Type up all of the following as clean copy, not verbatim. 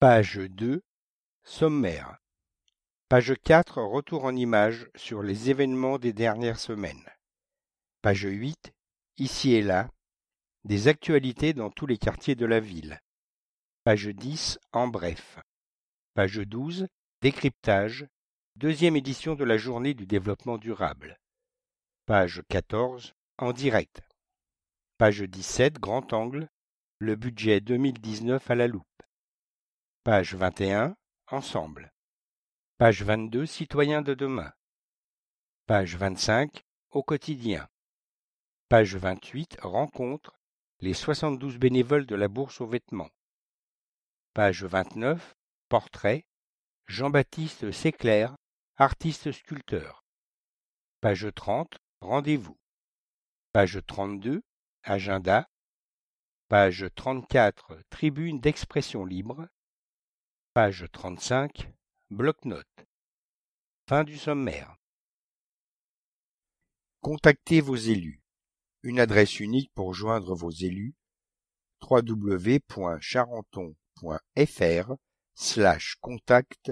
Page 2, sommaire. Page 4, retour en images sur les événements des dernières semaines. Page 8, ici et là, des actualités dans tous les quartiers de la ville. Page 10, en bref. Page 12, décryptage, deuxième édition de la journée du développement durable. Page 14, en direct. Page 17, grand angle, le budget 2019 à la loupe. Page 21, ensemble. Page 22, citoyens de demain. Page 25, au quotidien. Page 28, rencontre, les 72 bénévoles de la bourse aux vêtements. Page 29, portrait, Jean-Baptiste Séclair, artiste sculpteur. Page 30, rendez-vous. Page 32, agenda. Page 34, tribune d'expression libre. Page 35, bloc-notes. Fin du sommaire. Contactez vos élus. Une adresse unique pour joindre vos élus. www.charenton.fr/contact/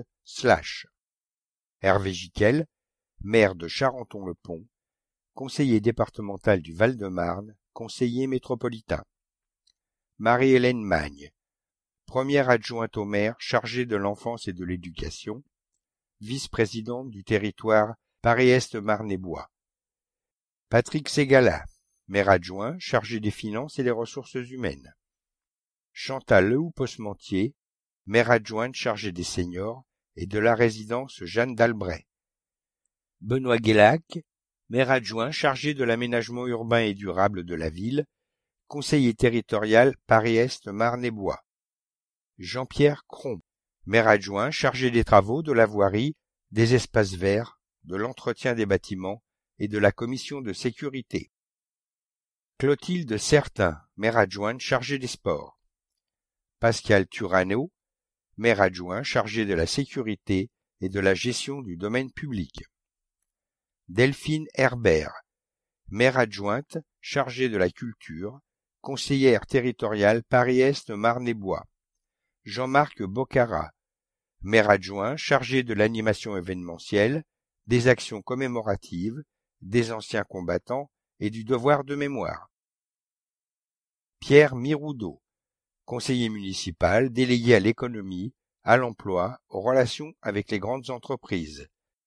Hervé Giquel, maire de Charenton-le-Pont, conseiller départemental du Val-de-Marne, conseiller métropolitain. Marie-Hélène Magne, première adjointe au maire chargée de l'enfance et de l'éducation, vice-présidente du territoire Paris-Est Marne-et-Bois. Patrick Ségala, maire adjoint chargé des finances et des ressources humaines. Chantal Lehoup-Osmentier, maire adjointe chargée des seniors et de la résidence Jeanne d'Albret. Benoît Guélac, maire adjoint chargé de l'aménagement urbain et durable de la ville, conseiller territorial Paris-Est Marne-et-Bois. Jean-Pierre Cron, maire adjoint chargé des travaux, de la voirie, des espaces verts, de l'entretien des bâtiments et de la commission de sécurité. Clotilde Certain, maire adjointe chargée des sports. Pascal Turano, maire adjoint chargé de la sécurité et de la gestion du domaine public. Delphine Herbert, maire adjointe chargée de la culture, conseillère territoriale Paris-Est Marne-et-Bois. Jean-Marc Bocara, maire adjoint chargé de l'animation événementielle, des actions commémoratives, des anciens combattants et du devoir de mémoire. Pierre Miroudot, conseiller municipal délégué à l'économie, à l'emploi, aux relations avec les grandes entreprises.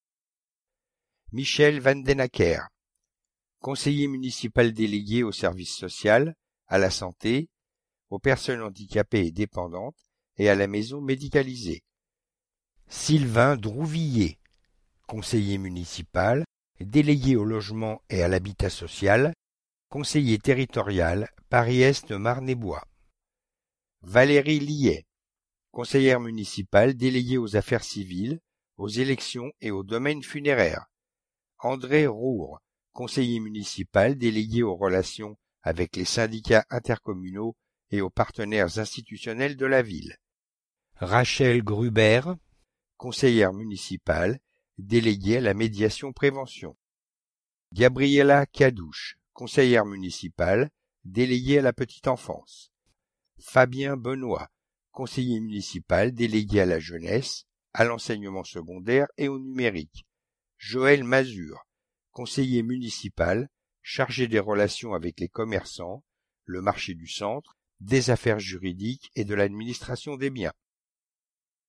Michel Vandenacker, conseiller municipal délégué au service social, à la santé, aux personnes handicapées et dépendantes et à la maison médicalisée. Sylvain Drouvillier, conseiller municipal, délégué au logement et à l'habitat social, conseiller territorial Paris-Est Marne-et-Bois. Valérie Liet, conseillère municipale déléguée aux affaires civiles, aux élections et au domaine funéraire. André Roure, conseiller municipal délégué aux relations avec les syndicats intercommunaux et aux partenaires institutionnels de la ville. Rachel Gruber, conseillère municipale déléguée à la médiation prévention. Gabriela Cadouche, conseillère municipale déléguée à la petite enfance. Fabien Benoît, conseiller municipal délégué à la jeunesse, à l'enseignement secondaire et au numérique. Joël Mazur, conseiller municipal chargé des relations avec les commerçants, le marché du centre, des affaires juridiques et de l'administration des biens.